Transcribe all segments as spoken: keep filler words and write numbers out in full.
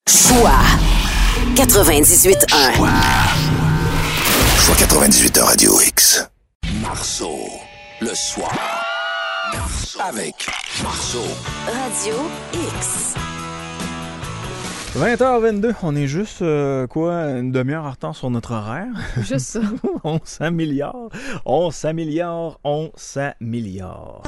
Choix quatre-vingt-dix-huit un. Choix. Choix quatre-vingt-dix-huit un Radio X. Marceau, le soir. Marceau. Avec Marceau. Radio X. vingt heures vingt-deux, on est juste, euh, quoi, une demi-heure en retard sur notre horaire. Juste ça. On s'améliore, on s'améliore, on s'améliore.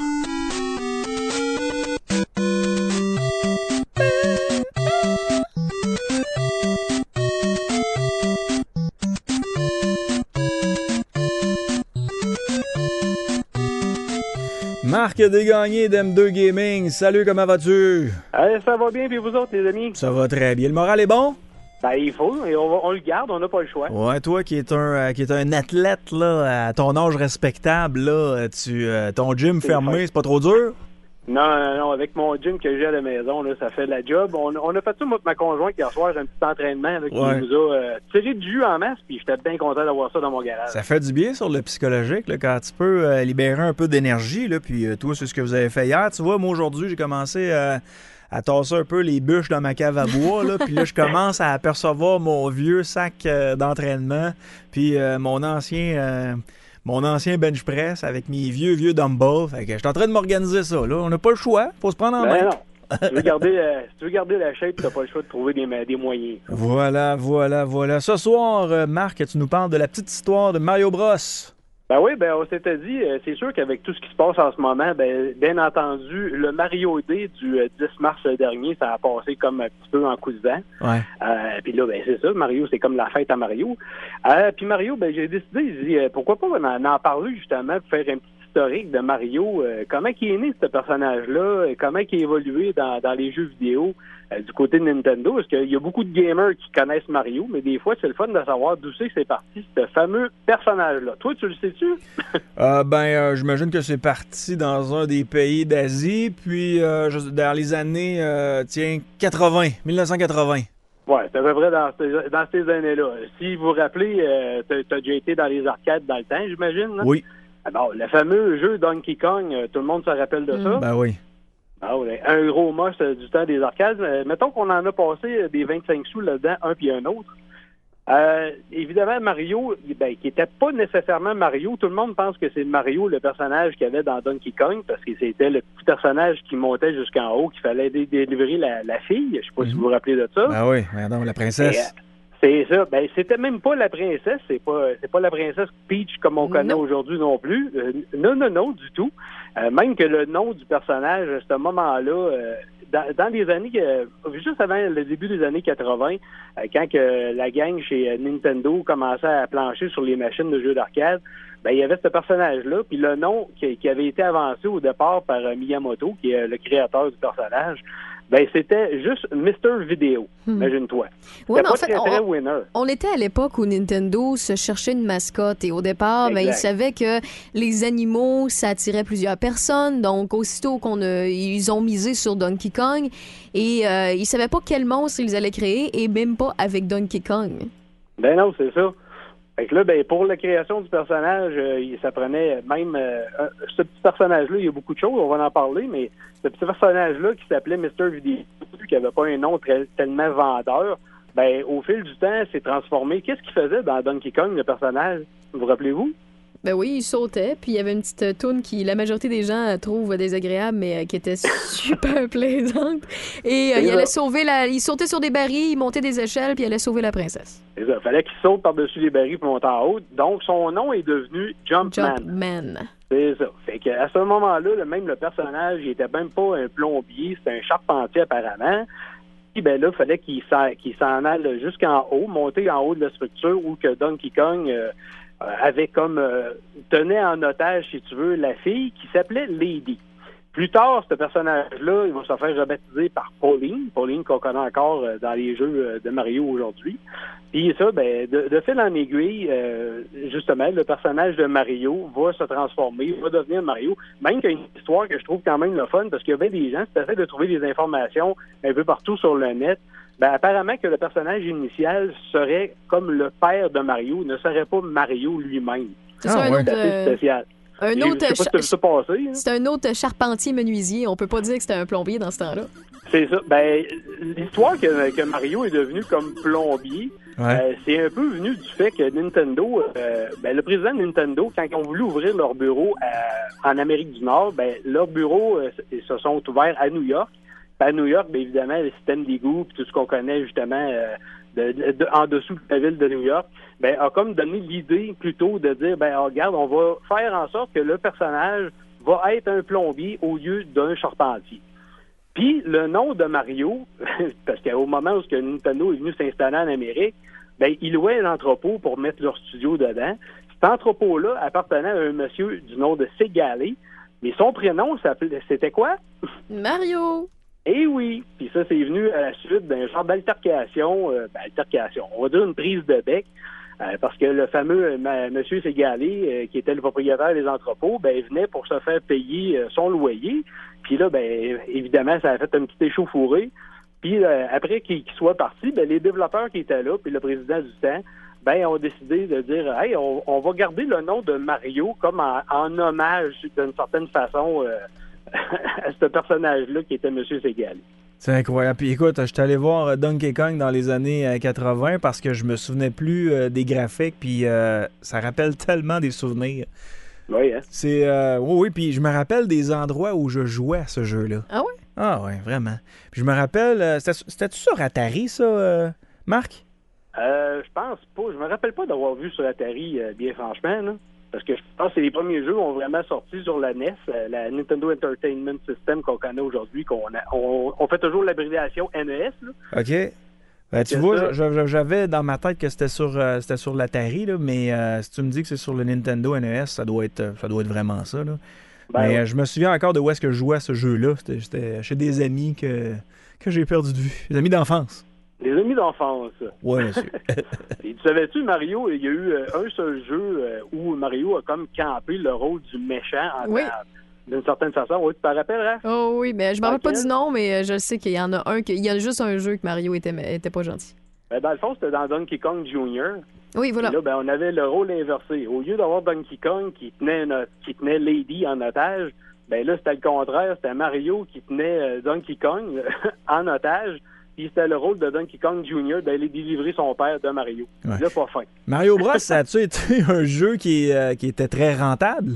Marc Desgagnés d'M deux Gaming, salut, comment vas-tu? Euh, ça va bien, puis vous autres, les amis? Ça va très bien. Le moral est bon? Ben, il faut, et on, va, on le garde, on n'a pas le choix. Ouais, toi qui es un euh, qui est un athlète, là, à ton âge respectable, là, tu, euh, ton gym C'est fermé, fin. c'est pas trop dur? Non, non, non, avec mon gym que j'ai à la maison, là, ça fait la job. On, on a fait ça, moi, avec ma conjointe, hier soir, un petit entraînement avec Ouais. qui nous a euh, tiré du jus en masse, puis j'étais bien content d'avoir ça dans mon garage. Ça fait du bien sur le psychologique, là, quand tu peux euh, libérer un peu d'énergie, là, puis euh, toi, c'est ce que vous avez fait hier. Tu vois, moi, aujourd'hui, j'ai commencé euh, à tasser un peu les bûches dans ma cave à bois, là, puis là, je commence à apercevoir mon vieux sac euh, d'entraînement, puis euh, mon ancien... euh, Mon ancien bench press avec mes vieux, vieux dumbbells. Fait que je suis en train de m'organiser ça, là. On n'a pas le choix. Faut se prendre en Ben main. non. si, tu veux garder, euh, si tu veux garder la shape, t'as pas le choix de trouver des, des moyens. Voilà, voilà, voilà. Ce soir, euh, Marc, tu nous parles de la petite histoire de Mario Bros. Ben oui, ben on s'était dit, euh, c'est sûr qu'avec tout ce qui se passe en ce moment, ben bien entendu, le Mario Day du euh, dix mars dernier, ça a passé comme un petit peu en coup de vent. Ouais. Euh, puis là, ben c'est ça, Mario, c'est comme la fête à Mario. Euh, puis Mario, ben j'ai décidé, j'ai dit, euh, pourquoi pas en, en parler justement, pour faire un petit historique de Mario, euh, comment il est né ce personnage-là, et comment il a évolué dans, dans les jeux vidéo euh, du côté de Nintendo, parce qu'il y a beaucoup de gamers qui connaissent Mario, mais des fois, c'est le fun de savoir d'où c'est que c'est parti, ce fameux personnage-là. Toi, tu le sais-tu? Euh, ben, euh, j'imagine que c'est parti dans un des pays d'Asie, puis euh, je- dans les années, euh, tiens, quatre-vingts, dix-neuf cent quatre-vingts. Ouais, c'est à peu près dans ces, dans ces années-là. Si vous vous rappelez, euh, t'as, t'as déjà été dans les arcades dans le temps, j'imagine, là? Oui, Alors, le fameux jeu Donkey Kong, euh, tout le monde se rappelle de ça. ben oui. Ah ouais, un gros moche euh, du temps des arcades. Euh, mettons qu'on en a passé euh, des vingt-cinq sous là-dedans, un puis un autre. Euh, évidemment, Mario, ben, qui était pas nécessairement Mario. Tout le monde pense que c'est Mario, le personnage qu'il y avait dans Donkey Kong, parce que c'était le petit personnage qui montait jusqu'en haut, qu'il fallait dé- délivrer la, la fille. Je sais pas si vous vous rappelez de ça. Ben oui, madame la princesse. Et, euh, c'est ça. Ben, c'était même pas la princesse. C'est pas, c'est pas la princesse Peach comme on connaît Non. aujourd'hui non plus. Euh, non, non, non, du tout. Euh, même que le nom du personnage, à ce moment-là, euh, dans, dans les années, euh, juste avant le début des années quatre-vingts, euh, quand que la gang chez euh, Nintendo commençait à plancher sur les machines de jeux d'arcade, ben, il y avait ce personnage-là, puis le nom qui, qui avait été avancé au départ par euh, Miyamoto, qui est euh, le créateur du personnage, ben, c'était juste mister Video, Hmm. imagine-toi. C'était Ouais, mais pas en fait, très, très on- winner. On était à l'époque où Nintendo se cherchait une mascotte et au départ, ben, ils Exact. savaient que les animaux, ça attirait plusieurs personnes. Donc, aussitôt qu'on a, ils ont misé sur Donkey Kong et euh, ils savaient pas quel monstre ils allaient créer et même pas avec Donkey Kong. Ben non, c'est ça. Fait que là, ben, pour la création du personnage, euh, il- ça prenait même... euh, un- ce petit personnage-là, il y a beaucoup de choses, on va en parler, mais ce petit personnage-là qui s'appelait mister Video, qui avait pas un nom très, tellement vendeur, ben, au fil du temps, s'est transformé. Qu'est-ce qu'il faisait dans Donkey Kong, le personnage? Vous rappelez-vous? Ben oui, il sautait, puis il y avait une petite toune qui la majorité des gens euh, trouvent désagréable, mais euh, qui était super plaisante. Et euh, C'est il ça. allait sauver la, il sautait sur des barils, il montait des échelles, puis il allait sauver la princesse. C'est ça. Fallait qu'il saute par-dessus les barils pour monter en haut. Donc, son nom est devenu Jumpman. Jumpman. C'est ça. Fait que à ce moment-là, le- même le personnage, il était même pas un plombier, c'était un charpentier apparemment. Puis ben là, il fallait qu'il s'en, qu'il s'en aille jusqu'en haut, monter en haut de la structure où que Donkey Kong euh, euh, avait comme euh, tenait en otage, si tu veux, la fille qui s'appelait Lady. Plus tard, ce personnage-là, il va se faire rebaptiser par Pauline, Pauline qu'on connaît encore euh, dans les jeux euh, de Mario aujourd'hui. Puis ça, ben, de, de fil en aiguille, euh, justement, le personnage de Mario va se transformer, va devenir Mario. Même qu'il y a une histoire que je trouve quand même le fun, parce qu'il y a bien des gens, si tu essaies de trouver des informations un peu partout sur le net, ben, apparemment que le personnage initial serait comme le père de Mario, ne serait pas Mario lui-même. C'est Ah, ça, un ouais. autre, C'est assez euh, spécial. un Et autre je sais pas si tu as vu ça passer. hein. C'est un autre charpentier menuisier. On peut pas dire que c'était un plombier dans ce temps-là. C'est ça. Ben, l'histoire que, que Mario est devenu comme plombier, ouais. euh, c'est un peu venu du fait que Nintendo, euh, ben, le président de Nintendo, quand ils ont voulu ouvrir leur bureau à, en Amérique du Nord, ben, leurs bureaux euh, se sont ouverts à New York. Ben, à New York, ben, évidemment, le système d'égout et tout ce qu'on connaît justement euh, de, de, de, en dessous de la ville de New York, ben, a comme donné l'idée plutôt de dire, ben, regarde, on va faire en sorte que le personnage va être un plombier au lieu d'un charpentier. Puis, le nom de Mario, parce qu'au moment où Nintendo est venu s'installer en Amérique, ben, ils louaient un entrepôt pour mettre leur studio dedans. Cet entrepôt-là appartenait à un monsieur du nom de Segale, mais son prénom, c'était quoi? Mario! Eh oui! Puis ça, c'est venu à la suite d'un genre d'altercation, euh, ben, altercation, on va dire une prise de bec, euh, parce que le fameux euh, monsieur Segale, euh, qui était le propriétaire des entrepôts, ben, venait pour se faire payer euh, son loyer. Puis là, ben, évidemment, ça a fait un petit échauffouré. Puis euh, après qu'il qu'il soit parti, ben, les développeurs qui étaient là, puis le président du temps, ben, ont décidé de dire, hey, on, on va garder le nom de Mario comme en, en hommage, d'une certaine façon, euh, à ce personnage-là qui était M. Segale. C'est incroyable. Puis écoute, je suis allé voir Donkey Kong dans les années quatre-vingts parce que je me souvenais plus euh, des graphiques, puis euh, ça rappelle tellement des souvenirs. Oui, hein? C'est, euh, oui, oui, puis je me rappelle des endroits où je jouais à ce jeu-là. Ah ouais? Ah ouais, vraiment. Puis je me rappelle, euh, c'était, c'était-tu sur Atari, ça, euh, Marc? Euh, je pense pas. Je me rappelle pas d'avoir vu sur Atari, euh, bien franchement, là. Parce que je pense que c'est les premiers jeux qui ont vraiment sorti sur la N E S, euh, la Nintendo Entertainment System qu'on connaît aujourd'hui, qu'on a, on, on fait toujours l'abréviation N E S, là. OK. Ben, tu C'est vois, ça. je- je- j'avais dans ma tête que c'était sur, euh, c'était sur l'Atari, là, mais euh, si tu me dis que c'est sur le Nintendo N E S, ça doit être, ça doit être vraiment ça. Là. Ben mais ouais. euh, je me souviens encore de où est-ce que je jouais à ce jeu-là. C'était, c'était chez des amis que, que j'ai perdu de vue. Des amis d'enfance. Les amis d'enfance. Oui, monsieur. Et tu savais-tu, Mario, il y a eu euh, un seul jeu euh, où Mario a comme campé le rôle du méchant en Oui. d'une certaine façon. Oui, tu te rappelles, hein? Oh oui, mais je me rappelle pas Laquelle? du nom, mais je sais qu'il y en a un, que- il y a juste un jeu que Mario était, était pas gentil. Ben, dans le fond, c'était dans Donkey Kong Junior Oui, voilà. Et là, ben, on avait le rôle inversé. Au lieu d'avoir Donkey Kong qui tenait, une- qui tenait Lady en otage, ben là, c'était le contraire. C'était Mario qui tenait euh, Donkey Kong en otage. Puis c'était le rôle de Donkey Kong Junior d'aller délivrer son père de Mario. Ouais. Là, pas fin. Mario Bros, ça a-tu été un jeu qui, euh, qui était très rentable?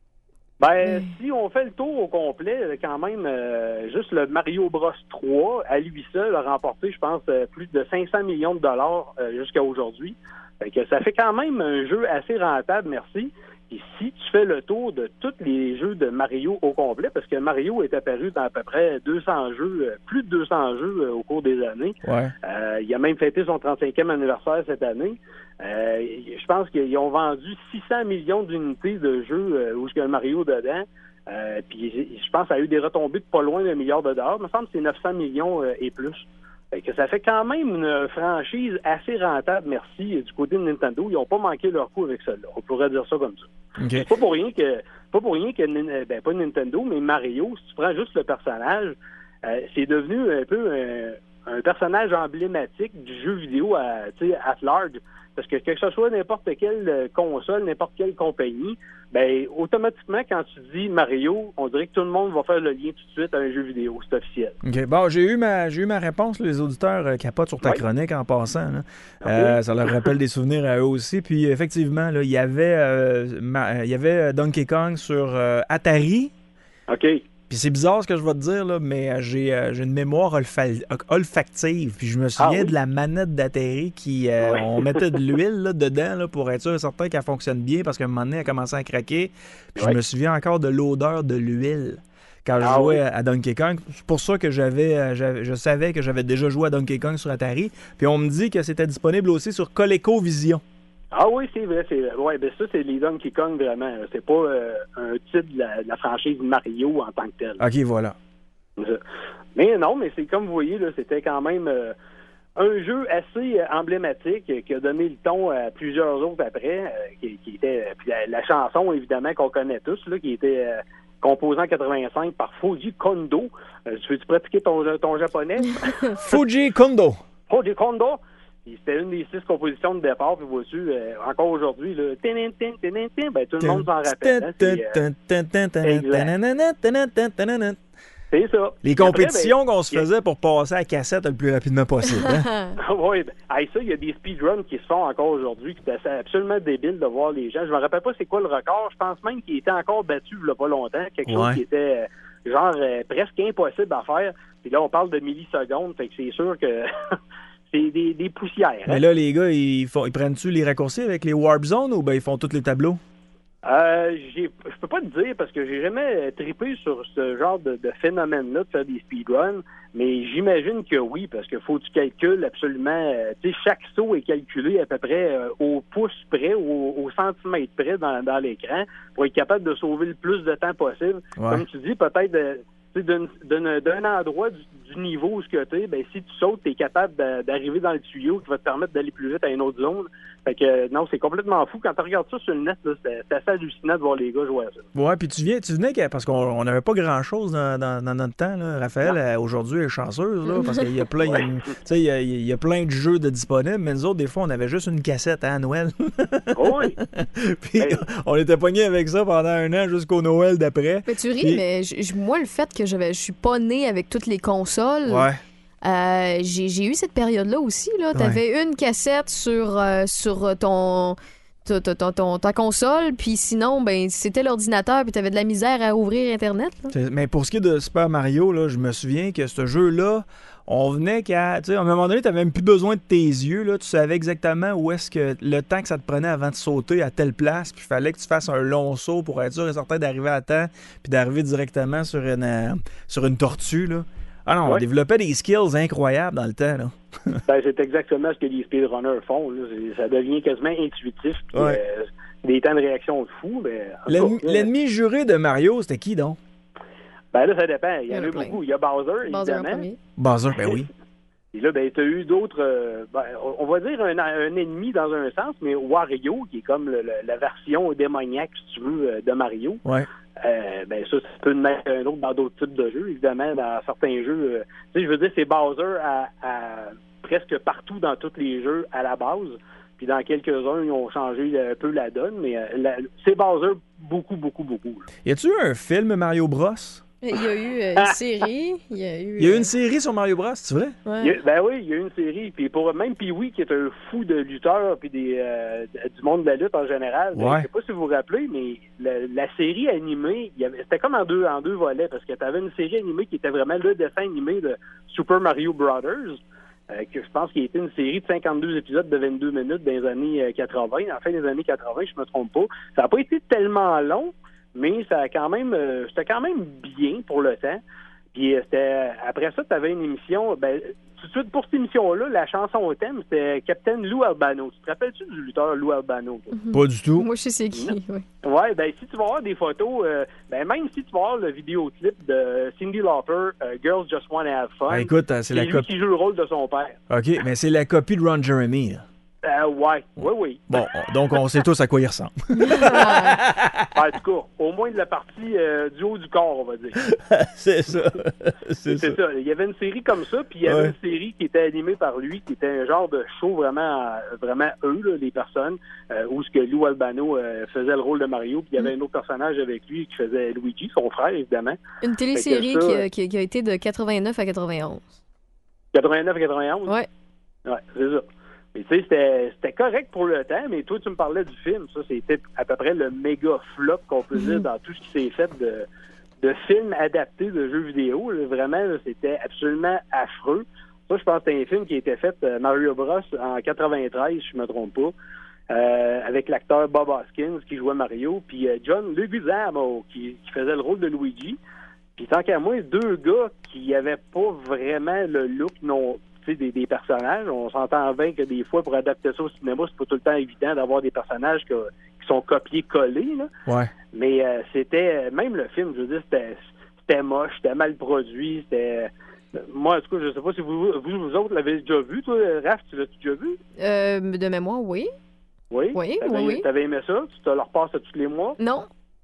Ben, Mm. si on fait le tour au complet, quand même, euh, juste le Mario Bros trois, à lui seul, a remporté, je pense, euh, plus de cinq cents millions de dollars euh, jusqu'à aujourd'hui. Fait que ça fait quand même un jeu assez rentable, merci. Et si tu fais le tour de tous les jeux de Mario au complet, parce que Mario est apparu dans à peu près deux cents jeux, euh, plus de deux cents jeux euh, au cours des années. Ouais. Euh, il a même fêté son trente-cinquième anniversaire cette année. Euh, je pense qu'ils ont vendu six cents millions d'unités de jeux euh, où il y a Mario dedans. Euh, puis je pense que ça a eu des retombées de pas loin d'un milliard de dollars. Il me semble que c'est neuf cents millions euh, et plus. Fait que ça fait quand même une franchise assez rentable, merci, du côté de Nintendo. Ils n'ont pas manqué leur coup avec celle-là. On pourrait dire ça comme ça. OK. C'est pas pour rien que, pas pour rien que, ben, pas Nintendo, mais Mario, si tu prends juste le personnage, euh, c'est devenu un peu un, un personnage emblématique du jeu vidéo à, tu sais, at large. Parce que que ce soit n'importe quelle console, n'importe quelle compagnie, ben automatiquement, quand tu dis Mario, on dirait que tout le monde va faire le lien tout de suite à un jeu vidéo. C'est officiel. OK. Bon, j'ai eu ma, j'ai eu ma réponse. Là, les auditeurs euh, capotent sur ta Oui. chronique en passant. Là. OK. Euh, ça leur rappelle des souvenirs à eux aussi. Puis effectivement, là, il y avait, euh, ma- euh, il y avait Donkey Kong sur euh, Atari. OK. Puis c'est bizarre ce que je vais te dire, là, mais euh, j'ai, euh, j'ai une mémoire olfa- olfactive. Puis je me souviens Ah oui? de la manette d'Atari qui... euh, Ouais. on mettait de l'huile là, dedans là, pour être sûr certain qu'elle fonctionne bien parce qu'à un moment donné, elle commençait à craquer. Puis Ouais. je me souviens encore de l'odeur de l'huile quand je Ah jouais oui? à, à Donkey Kong. C'est pour ça que j'avais, euh, j'avais- je savais que j'avais déjà joué à Donkey Kong sur Atari. Puis on me dit que c'était disponible aussi sur ColecoVision. Ah oui, c'est vrai, c'est vrai. Ouais, ben ça, c'est les Donkey Kong vraiment. C'est pas euh, un titre de la, de la franchise Mario en tant que tel. OK, voilà. Mais non, mais c'est comme vous voyez, là, c'était quand même euh, un jeu assez euh, emblématique euh, qui a donné le ton à plusieurs autres après, euh, qui, qui était puis la, la chanson évidemment qu'on connaît tous, là, qui était euh, composée en quatre-vingt-cinq par Fuji Kondo. Euh, tu veux-tu pratiquer ton, ton japonais? Fuji Kondo. Fuji Kondo. Puis c'était une des six compositions de départ, puis vois-tu, euh, encore aujourd'hui, là, tin, tin, tin, tin, tin, ben, tout le monde s'en rappelle. Hein, c'est, euh, exact. C'est ça. Les Puis compétitions après, ben, qu'on se y a- faisait pour passer à cassette le plus rapidement possible. Hein? oui, ben, hey, ça, il y a des speedruns qui se font encore aujourd'hui, qui c'est absolument débile de voir les gens. Je me rappelle pas c'est quoi le record. Je pense même qu'il était encore battu il y a pas longtemps. Quelque Ouais. chose qui était euh, genre euh, presque impossible à faire. Puis là, on parle de millisecondes, fait que c'est sûr que c'est des, des poussières. hein. Mais là, les gars, ils, font, ils prennent-tu les raccourcis avec les Warp Zones ou ben ils font tous les tableaux? Euh, j'ai- je peux pas te dire parce que j'ai jamais trippé sur ce genre de, de phénomène-là de faire des speedruns, mais j'imagine que oui, parce qu'il faut que tu calcules absolument, euh, tu sais, chaque saut est calculé à peu près euh, au pouce près, au, au centimètre près dans, dans l'écran pour être capable de sauver le plus de temps possible. Ouais. Comme tu dis, peut-être euh, tu sais, d'un- d'un d'un endroit du, du niveau où ce que t'es, ben si tu sautes, tu es capable de- d'arriver dans le tuyau qui va te permettre d'aller plus vite à une autre zone. Fait que euh, non, c'est complètement fou. Quand tu regardes ça sur le net, là, c'est c'est assez hallucinant de voir les gars jouer à ça. Ouais, puis tu viens, tu venais que- parce qu'on n'avait pas grand-chose dans, dans- dans notre temps. Là. Raphaël, euh, aujourd'hui, est chanceuse, là, parce qu'il y a plein, il y a une- tu sais, il y a, il y a plein de jeux de disponibles, mais nous autres, des fois, on avait juste une cassette hein, à Noël. Oh oui. Puis Hey. on était pognés avec ça pendant un an jusqu'au Noël d'après. Mais tu ris, Puis- mais j- j- moi, le fait que j'avais, je suis pas née avec toutes les consoles, Ouais. euh, j'ai, j'ai eu cette période-là aussi. Là. T'avais une cassette sur, euh, sur ton, ta, ta- ta- ton- ta console, puis sinon, ben, c'était l'ordinateur, puis t'avais de la misère à ouvrir Internet. là. C'est- Mais pour ce qui est de Super Mario, là, je me souviens que ce jeu-là, on venait qu'à. Tu sais, à un moment donné, tu n'avais même plus besoin de tes yeux. Là, tu savais exactement où est-ce que le temps que ça te prenait avant de sauter à telle place. Puis il fallait que tu fasses un long saut pour être sûr et certain d'arriver à temps. Puis d'arriver directement sur une, euh, sur une tortue. Là. Ah non, on Ouais. développait des skills incroyables dans le temps. Là. Ben, c'est exactement ce que les speedrunners font. Là. C'est- Ça devient quasiment intuitif. Puis, Ouais. euh, des temps de réaction de fou. Mais, en tout L'ennemi cas, l'ennemi juré de Mario, c'était qui donc? Ben là, ça dépend. Il y en Il y en a a plein. beaucoup. Il y a Bowser, Bowser en évidemment. premier. Bowser, ben oui. Et là, ben, tu as eu d'autres, euh, ben, on va dire un, un ennemi dans un sens, mais Wario, qui est comme le- le- la version démoniaque, si tu veux, euh, de Mario. Ouais. Euh, ben ça, ça peut en être un autre dans d'autres types de jeux, évidemment, dans certains jeux. euh, tu sais, je veux dire, c'est Bowser à, à presque partout dans tous les jeux à la base. Puis dans quelques-uns, ils ont changé un peu la donne, mais euh, la- c'est Bowser beaucoup, beaucoup, beaucoup. là. Y a-tu eu un film Mario Bros? Il y a eu euh, une série. Il y a eu. Il y a eu euh, une série sur Mario Bros, c'est vrai? ouais. Il y a- ben oui, il y a eu une série. Puis pour même Pee-wee, qui est un fou de lutteur puis des, euh, du monde de la lutte en général. Ben, Ouais. je sais pas si vous vous rappelez, mais la, la série animée, il y avait- c'était comme en deux, en deux volets, parce que tu avais une série animée qui était vraiment le dessin animé de Super Mario Brothers, euh, que je pense qu'il était une série de cinquante-deux épisodes de vingt-deux minutes dans les années euh, quatre-vingts, en fin des années quatre-vingts, je me trompe pas. Ça n'a pas été tellement long, mais ça a quand même, euh, c'était quand même bien pour le temps. Puis euh, c'était, après ça, tu avais une émission, ben, tout de suite pour cette émission-là, la chanson au thème, c'était Captain Lou Albano. Tu te rappelles-tu du lutteur Lou Albano, toi? Pas du tout. Moi, je sais c'est qui. ouais. Ouais, ben si tu vas voir des photos, euh, ben même si tu vas voir le vidéoclip de Cyndi Lauper, euh, Girls Just Wanna Have Fun, Ah, écoute, euh, c'est c'est la lui copie. qui joue le rôle de son père. OK, mais c'est la copie de Ron Jeremy. là. Euh, ouais, oui, oui. Bon, on- donc on sait tous à quoi il ressemble. En tout cas, au moins de la partie euh, du haut du corps, on va dire. c'est ça. C'est ça. C'est ça. Il y avait une série comme ça, puis il y avait Ouais. une série qui était animée par lui, qui était un genre de show vraiment, euh, vraiment eux, là, les personnes, euh, où ce que Lou Albano euh, faisait le rôle de Mario, puis il y avait un autre personnage avec lui qui faisait Luigi, son frère, évidemment. Une télésérie Fait que ça, qui, a- qui a- qui a été de quatre-vingt-neuf à quatre-vingt-onze. quatre-vingt-neuf à quatre-vingt-onze? Ouais. Ouais, c'est ça. Mais tu sais, c'était, c'était correct pour le temps, mais toi, tu me parlais du film. Ça, c'était à peu près le méga flop qu'on peut dire dans tout ce qui s'est fait de, de films adaptés de jeux vidéo. Là. Vraiment, là, c'était absolument affreux. Ça, je pense que c'était un film qui a été fait, euh, Mario Bros, en quatre-vingt-treize, si je me trompe pas, euh, avec l'acteur Bob Hoskins qui jouait Mario, puis euh, John Leguizamo qui, qui faisait le rôle de Luigi. Puis tant qu'à moi, deux gars qui avaient pas vraiment le look non Des, des personnages. On s'entend bien que des fois, pour adapter ça au cinéma, c'est pas tout le temps évident d'avoir des personnages que, qui sont copiés-collés. Là. Ouais. Mais euh, c'était, même le film, je veux dire, c'était, c'était moche, c'était mal produit, c'était... Moi, en tout cas, je sais pas si vous, vous, vous autres l'avez déjà vu, toi, Raph, tu l'as déjà vu? Euh, de mémoire, oui. Oui? Oui, T'avais, oui, oui. T'avais aimé ça? Tu te le repasses à tous les mois? Non.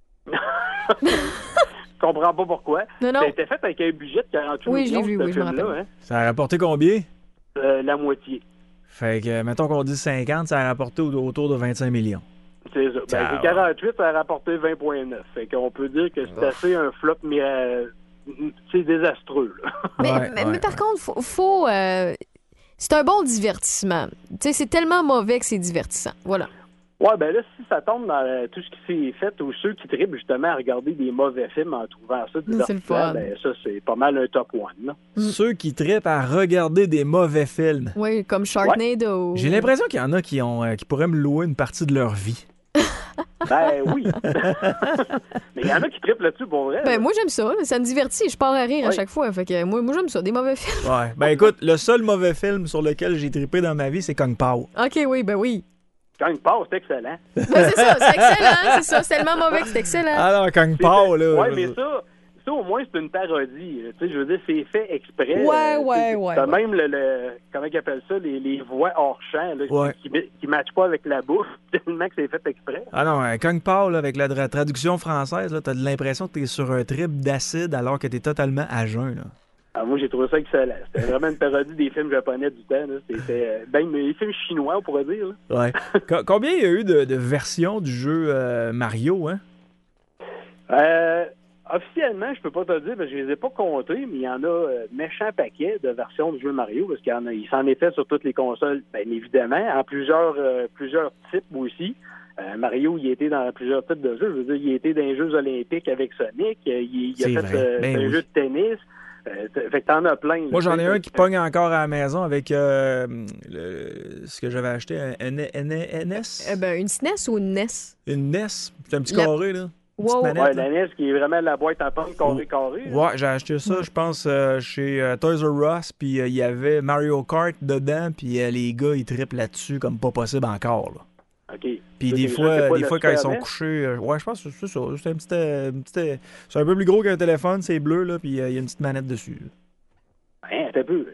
Je comprends pas pourquoi. Non, non. Ça a été fait avec un budget de quarante-huit Oui, je l'ai millions, vu, ce oui, je me film-là, rappelle. hein? Ça a rapporté combien? Euh, la moitié. Fait que, mettons qu'on dit cinquante, ça a rapporté au- autour de vingt-cinq millions. C'est ça. Ben, Ah, c'est quarante-huit, ça a rapporté vingt virgule neuf. Fait qu'on peut dire que c'est assez un flop, mais euh, c'est désastreux. Là. Mais, Ouais, mais, ouais, mais par ouais. contre, faut, faut euh, c'est un bon divertissement. Tu sais, c'est tellement mauvais que c'est divertissant. Voilà. Ouais, ben là, si ça tombe dans euh, tout ce qui s'est fait, ou ceux qui trippent justement à regarder des mauvais films en trouvant ça divertissant, C'est le fun. ben ça, c'est pas mal un top one. Là. Ceux qui trippent à regarder des mauvais films. Oui, comme Sharknado. J'ai l'impression qu'il y en a qui, ont, euh, qui pourraient me louer une partie de leur vie. Ben oui. Mais il y en a qui trippent là-dessus pour vrai. Ben, là. moi, j'aime ça. Ça me divertit. Je pars à rire à Ouais. chaque fois. Fait que moi, moi j'aime ça. Des mauvais films. Ouais. Ben écoute, le seul mauvais film sur lequel j'ai trippé dans ma vie, c'est Kung Pao. OK, oui, ben oui. Quand il passe, c'est excellent. Ben, c'est ça. C'est excellent. C'est ça. C'est tellement mauvais que c'est excellent. Alors, Kung Pao, là. Ouais, mais ça, ça au moins, c'est une parodie. Tu sais, je veux dire, c'est fait exprès. Ouais, Euh, ouais, t'sais, ouais, T'as ouais. même le, le- comment ils appellent ça, les, les voix hors champ, là, Ouais. qui, qui, qui matchent pas avec la bouche, tellement que c'est fait exprès. Ah non, un Kung Pao, là, avec la tra- traduction française, là, t'as de l'impression que t'es sur un trip d'acide alors que t'es totalement à jeun, là. Ah, moi, j'ai trouvé ça excellent. C'était vraiment une parodie des films japonais du temps. Là. C'était euh, ben, mais les films chinois, on pourrait dire. Là. Ouais. Co- combien il y a eu de, de versions du jeu euh, Mario, hein? Euh, officiellement, je peux pas te le dire, parce que je les ai pas comptés, mais il y en a euh, méchant paquet de versions du jeu Mario, parce qu'il y en a, il s'en est fait sur toutes les consoles, bien évidemment, en plusieurs euh, plusieurs types aussi. Euh, Mario, il a été dans plusieurs types de jeux. Je veux dire, il a été dans les Jeux olympiques avec Sonic, euh, il, il C'est a fait vrai. euh, Ben un oui. jeu de tennis. Euh, t- fait que t'en as plein. là. Moi, j'en ai Tu sais, un qui pogne encore à la maison avec euh, le- ce que j'avais acheté, un N- N- N S? Eh ben, une S N E S ou une N E S? Une N E S. C'est un petit La- carré, là. Une Wow. petite manette, Ouais, là. la N E S qui est vraiment la boîte à pommes carré carré. là. Ouais, j'ai acheté ça, je pense, euh, chez euh, Toys R Us, puis euh, il y avait Mario Kart dedans, puis euh, les gars, ils trippent là-dessus comme pas possible encore, là. OK. Puis Ça, des c'est- fois, ça, c'est pas des le fois quand ils Super sont N E S? couchés, euh, ouais, je pense que c'est ça. C'est un petit, euh, un petit, euh, c'est un peu plus gros qu'un téléphone, c'est bleu, là, puis euh, il y a une petite manette dessus, là. Hein, t'as peu.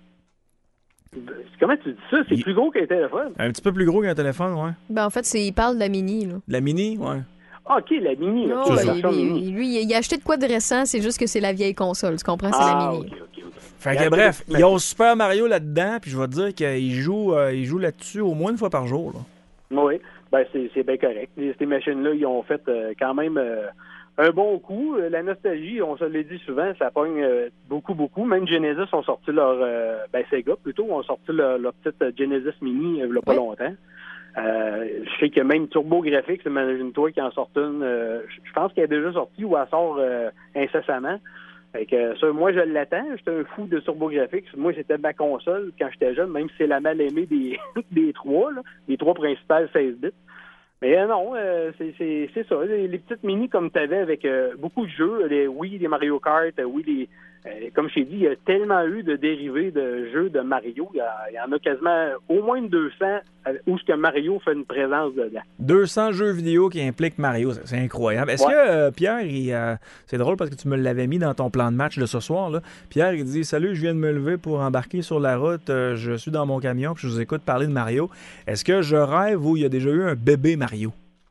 euh, Comment tu dis ça? C'est Il- plus gros qu'un téléphone. Un petit peu plus gros qu'un téléphone, ouais. Ben, en fait, c'est, il parle de la mini, là. La mini, ouais. Ah, OK, la mini. Non, ok, la ben, version il- mini. il- lui, il a acheté de quoi de récent, c'est juste que c'est la vieille console, tu comprends? C'est Ah, la mini. OK, OK, OK. Fait que Regarde, bref, mais- ils ont Super Mario là-dedans, puis je vais te dire qu'ils jouent, euh, ils jouent là-dessus au moins une fois par jour, là. Oui, ben c'est, c'est bien correct. Les- Ces machines-là, ils ont fait euh, quand même euh, un bon coup. Euh, La nostalgie, on se l'a dit souvent, ça pogne euh, beaucoup, beaucoup. Même Genesis ont sorti leur... euh, ben Sega, plutôt, ont sorti leur, leur petite euh, Genesis Mini euh, il y a pas Oui. longtemps. Euh, je sais que même TurboGrafx, imagine-toi qui en sort une, euh, je pense qu'elle est déjà sortie ou elle sort euh, incessamment. Fait que ça, moi, je l'attends. J'étais un fou de TurboGrafx. Moi, c'était ma console quand j'étais jeune, même si c'est la mal aimée des, des trois, là, les trois principales seize bits. Mais euh, non, euh, c'est, c'est, c'est ça. Les, les petites mini comme tu avais avec euh, beaucoup de jeux, les, oui, les Mario Kart, euh, oui, les, euh, comme je t'ai dit, il y a tellement eu de dérivés de jeux de Mario. Il y, a, il y en a quasiment au moins une deux cents euh, où ce que Mario fait une présence dedans. deux cents jeux vidéo qui impliquent Mario, c'est, c'est incroyable. Est-ce Ouais. que euh, Pierre, il, euh, c'est drôle parce que tu me l'avais mis dans ton plan de match de ce soir, là. Pierre, il dit « Salut, je viens de me lever pour embarquer sur la route. Euh, je suis dans mon camion puis je vous écoute parler de Mario. Est-ce que je rêve ou il y a déjà eu un bébé Mario? »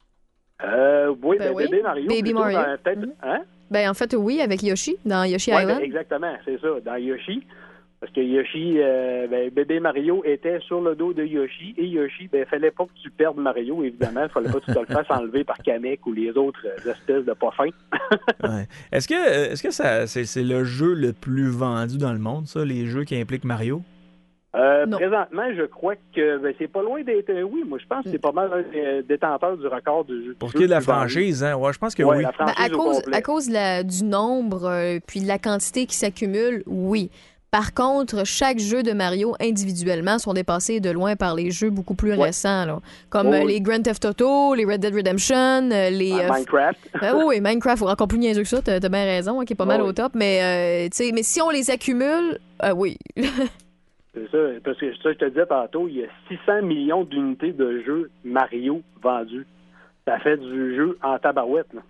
Euh, oui, Ben ben, oui. bébé Mario. Baby plutôt Mario. dans- peut-être, Mhm. hein? Ben, en fait, oui, avec Yoshi, dans Yoshi Ouais, Island. ben, exactement, c'est ça, dans Yoshi. Parce que Yoshi, euh, ben, bébé Mario était sur le dos de Yoshi, et Yoshi, ben, fallait pas que tu perdes Mario, évidemment. Il fallait pas que tu te le fasses enlever par Kamek ou les autres euh, espèces de pas fins. Ouais. Est-ce que, euh, est-ce que ça, c'est, c'est le jeu le plus vendu dans le monde, ça, les jeux qui impliquent Mario? Euh, Non. présentement, je crois que ben, c'est pas loin d'être. euh, oui, moi, je pense que c'est pas mal un des détenteurs du record du jeu. Pour ce du qui est de la jeu le plus vendu. franchise, hein? Ouais, je pense que Ouais, oui. la Ben, franchise à au cause, complet. à cause de la- du nombre euh, puis de la quantité qui s'accumule, oui. Par contre, chaque jeu de Mario individuellement sont dépassés de loin par les jeux beaucoup plus Ouais. récents, là. Comme Oh, euh, oui. les Grand Theft Auto, les Red Dead Redemption, euh, les... Ah, euh, Minecraft. Ben oui, oui, Minecraft, encore plus niaiseux que ça, t'as, t'as bien raison, hein, qui est pas mal Ouais. au top, mais, euh, tu sais, mais si on les accumule, euh, oui. C'est ça, parce que ça, je te disais tantôt, il y a six cents millions d'unités de jeux Mario vendus. Ça fait du jeu en tabarouette, là.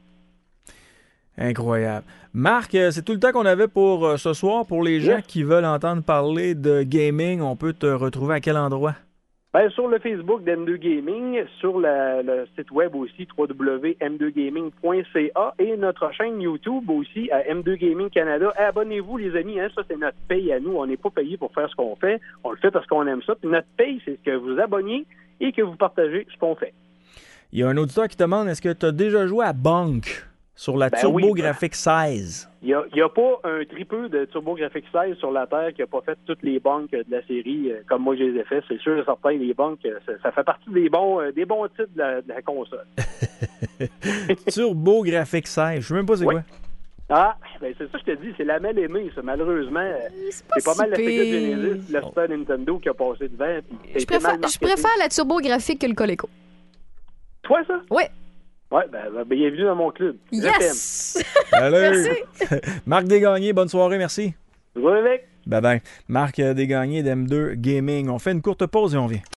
Incroyable. Marc, euh, c'est tout le temps qu'on avait pour euh, ce soir. Pour les gens Yes. qui veulent entendre parler de gaming, on peut te retrouver à quel endroit? Ben, sur le Facebook d'M deux Gaming, sur la- le site web aussi, w w w point m deux gaming point c a et notre chaîne YouTube aussi, à M deux Gaming Canada. Abonnez-vous, les amis, hein, ça, c'est notre paye à nous. On n'est pas payé pour faire ce qu'on fait. On le fait parce qu'on aime ça. Puis notre paye, c'est que vous abonniez et que vous partagez ce qu'on fait. Il y a un auditeur qui te demande, est-ce que tu as déjà joué à Bonk? Sur la Ben TurboGrafx seize. Il n'y a, a pas un tripeux de TurboGrafx seize sur la Terre qui n'a pas fait toutes les banques de la série euh, comme moi je les ai fait. C'est sûr et certain, les banques, ça, ça fait partie des bons, euh, des bons titres de la, de la console. TurboGrafx seize, je sais même pas c'est oui. quoi. Ah, ben c'est ça que je te dis, c'est la mal aimée, ça. Malheureusement, C'est pas, c'est pas si mal la Sega pire. Genesis, la Super Nintendo qui a passé devant. Je préfère, je préfère la TurboGrafx que le Coleco. Toi, ça? Oui. Oui, ben, ben, bienvenue dans mon club. Je Yes! Allez. Merci. Marc Desgagnés, bonne soirée, merci. t'aime. Je vais avec. Bye bye. Marc Desgagnés d'M deux Gaming. On fait une courte pause et on vient.